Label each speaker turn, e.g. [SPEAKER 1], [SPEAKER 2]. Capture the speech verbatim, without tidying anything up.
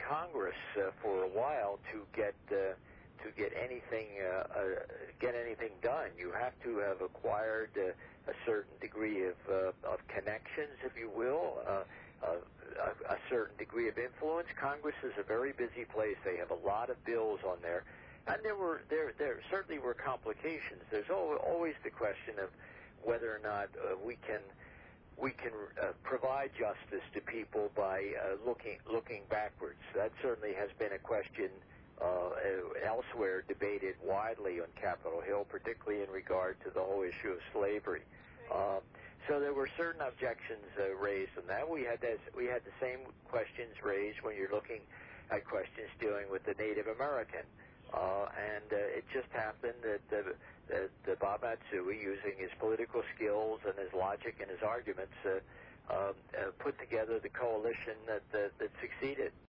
[SPEAKER 1] Congress uh, for a while to get uh, to get anything uh, uh, get anything done. You have to have acquired uh, a certain degree of uh, of connections, if you will, uh, uh, a, a certain degree of influence. Congress is a very busy place. They have a lot of bills on there, and there were there there certainly were complications. There's al- always the question of whether or not uh, we can. we can uh, provide justice to people by uh, looking looking backwards. That certainly has been a question uh, elsewhere debated widely on Capitol Hill, particularly in regard to the whole issue of slavery. Uh, so there were certain objections uh, raised on that. We had this, we had the same questions raised when you're looking at questions dealing with the Native American. Uh, and uh, it just happened that, uh, that, that Bob Matsui, using his political skills and his logic and his arguments, uh, um, uh, put together the coalition that, that, that succeeded.